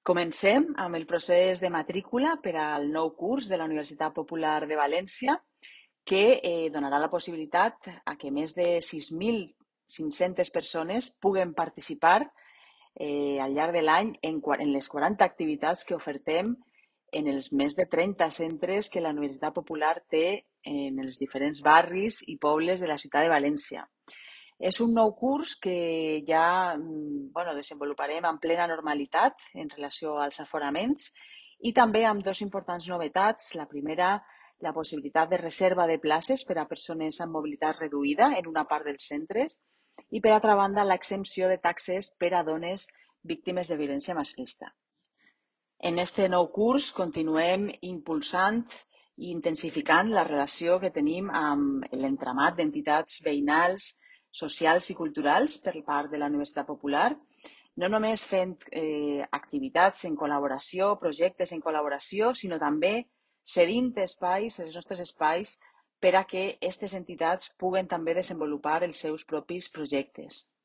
Comencem amb el procés de matrícula per al nou curs de la Universitat Popular de València, que donarà la possibilitat a que més de 6.500 persones puguen participar al llarg de l'any en les 40 activitats que ofertem en els més de 30 centres que la Universitat Popular té en els diferents barris i pobles de la ciutat de València. És un nou curs que ja desenvoluparem en plena normalitat en relació als aforaments i també amb dos importants novetats. La primera, la possibilitat de reserva de places per a persones amb mobilitat reduïda en una part dels centres i, per altra banda, l'exempció de taxes per a dones víctimes de violència masclista. En este nou curs continuem impulsant i intensificant la relació que tenim amb l'entramat d'entitats veïnals, socials i culturals per part de la Universitat Popular, no només fent activitats en col·laboració, projectes en col·laboració, sinó també cedint espais, els nostres espais, per a que aquestes entitats puguen també desenvolupar els seus propis projectes.